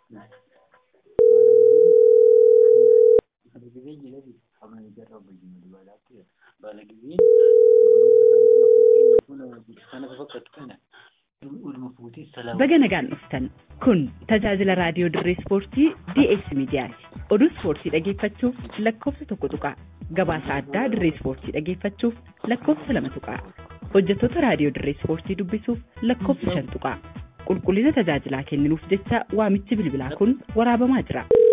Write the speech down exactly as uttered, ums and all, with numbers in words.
Baga nagaan dhuftan kun tajaajila raadiyoo dirree ispoortii D S Miidiyaati. Oduu ispoortii dhaggeeffachuuf lakkoofsa tokko tuqaa. Gabaasa addaa dirree ispoortii dhaggeeffachuuf lakkoofsa lama tuqaa. Hojjettoota raadiyoo dirree ispoortii dubbisuuf lakkoofsa shan tuqaa. Qulqullina tajaajilaa kenninuuf jecha waamichi bilbilaa kun waraabamaa jira.